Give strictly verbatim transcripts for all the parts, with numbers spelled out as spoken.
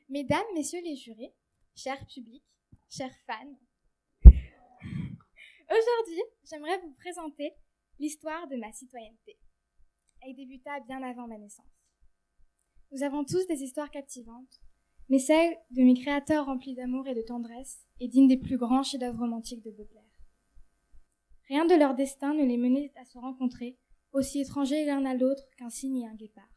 Mesdames, messieurs les jurés, chers publics, chers fans, aujourd'hui, j'aimerais vous présenter l'histoire de ma citoyenneté. Elle débuta bien avant ma naissance. Nous avons tous des histoires captivantes, mais celle de mes créateurs remplis d'amour et de tendresse est digne des plus grands chefs-d'œuvre romantiques de Baudelaire. Rien de leur destin ne les menait à se rencontrer, aussi étrangers l'un à l'autre qu'un cygne et un guépard.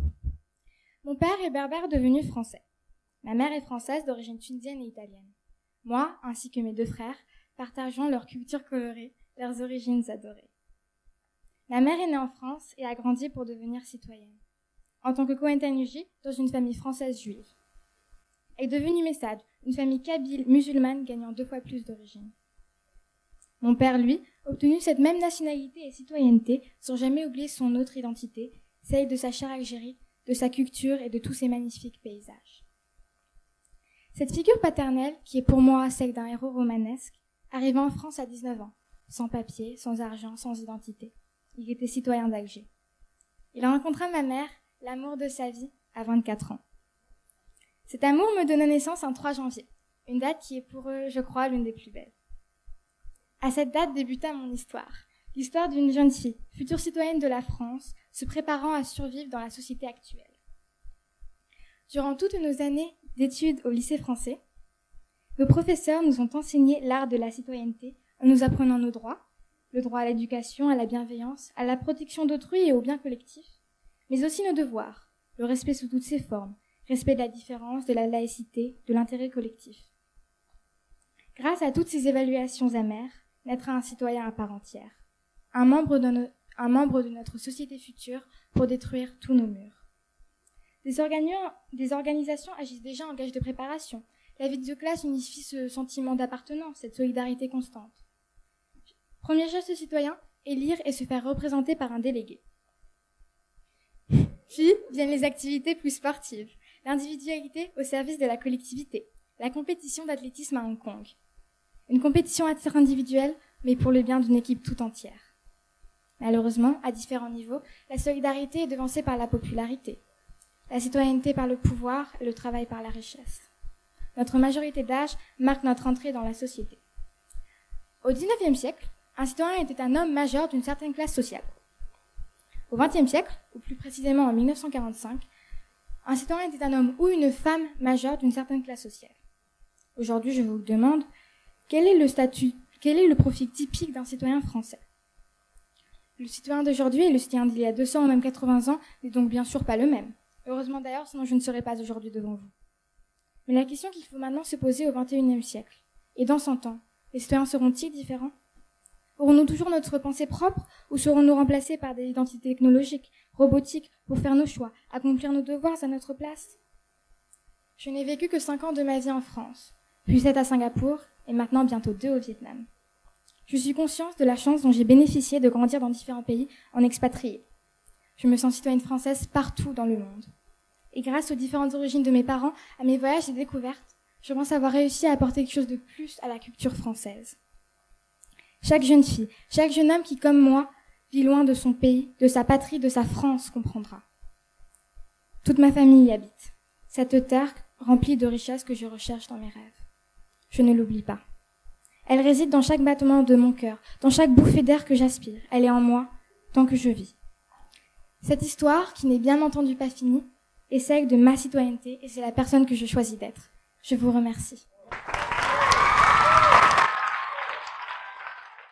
Mon père est berbère devenu français. Ma mère est française d'origine tunisienne et italienne. Moi, ainsi que mes deux frères, partageons leur culture colorée, leurs origines adorées. Ma mère est née en France et a grandi pour devenir citoyenne, en tant que Kohen-Tanuji dans une famille française juive. Elle est devenue Messad, une famille kabyle musulmane gagnant deux fois plus d'origine. Mon père, lui, a obtenu cette même nationalité et citoyenneté sans jamais oublier son autre identité, celle de sa chère Algérie, de sa culture et de tous ses magnifiques paysages. Cette figure paternelle, qui est pour moi celle d'un héros romanesque, arriva en France à dix-neuf ans, sans papier, sans argent, sans identité. Il était citoyen d'Alger. Il rencontra ma mère, l'amour de sa vie, à vingt-quatre ans. Cet amour me donna naissance un trois janvier, une date qui est pour eux, je crois, l'une des plus belles. À cette date débuta mon histoire, l'histoire d'une jeune fille, future citoyenne de la France, se préparant à survivre dans la société actuelle. Durant toutes nos années d'études au lycée français, nos professeurs nous ont enseigné l'art de la citoyenneté en nous apprenant nos droits, le droit à l'éducation, à la bienveillance, à la protection d'autrui et au bien collectif, mais aussi nos devoirs, le respect sous toutes ses formes, respect de la différence, de la laïcité, de l'intérêt collectif. Grâce à toutes ces évaluations amères, naîtra un citoyen à part entière, un membre de, no- un membre de notre société future pour détruire tous nos murs. Des, organi- des organisations agissent déjà en gage de préparation. La vie de classe unifie ce sentiment d'appartenance, cette solidarité constante. Premier geste citoyen, élire et se faire représenter par un délégué. Puis viennent les activités plus sportives, l'individualité au service de la collectivité, la compétition d'athlétisme à Hong Kong. Une compétition interindividuelle, mais pour le bien d'une équipe tout entière. Malheureusement, à différents niveaux, la solidarité est devancée par la popularité, la citoyenneté par le pouvoir et le travail par la richesse. Notre majorité d'âge marque notre entrée dans la société. Au dix-neuvième siècle, un citoyen était un homme majeur d'une certaine classe sociale. Au vingtième siècle, ou plus précisément en mille neuf cent quarante-cinq, un citoyen était un homme ou une femme majeure d'une certaine classe sociale. Aujourd'hui, je vous demande, quel est le statut, quel est le profil typique d'un citoyen français ? Le citoyen d'aujourd'hui et le citoyen d'il y a deux cents ou même quatre-vingts ans n'est donc bien sûr pas le même. Heureusement d'ailleurs, sinon je ne serais pas aujourd'hui devant vous. Mais la question qu'il faut maintenant se poser au vingt et unième siècle, et dans cent ans, les citoyens seront-ils différents ? Aurons-nous toujours notre pensée propre ou serons-nous remplacés par des identités technologiques, robotiques, pour faire nos choix, accomplir nos devoirs à notre place ? Je n'ai vécu que cinq ans de ma vie en France, puis sept à Singapour, et maintenant bientôt deux au Vietnam. Je suis consciente de la chance dont j'ai bénéficié de grandir dans différents pays en expatrié. Je me sens citoyenne française partout dans le monde. Et grâce aux différentes origines de mes parents, à mes voyages et découvertes, je pense avoir réussi à apporter quelque chose de plus à la culture française. Chaque jeune fille, chaque jeune homme qui, comme moi, vit loin de son pays, de sa patrie, de sa France, comprendra. Toute ma famille y habite. Cette terre remplie de richesses que je recherche dans mes rêves. Je ne l'oublie pas. Elle réside dans chaque battement de mon cœur, dans chaque bouffée d'air que j'aspire. Elle est en moi, tant que je vis. Cette histoire, qui n'est bien entendu pas finie, est celle de ma citoyenneté et c'est la personne que je choisis d'être. Je vous remercie.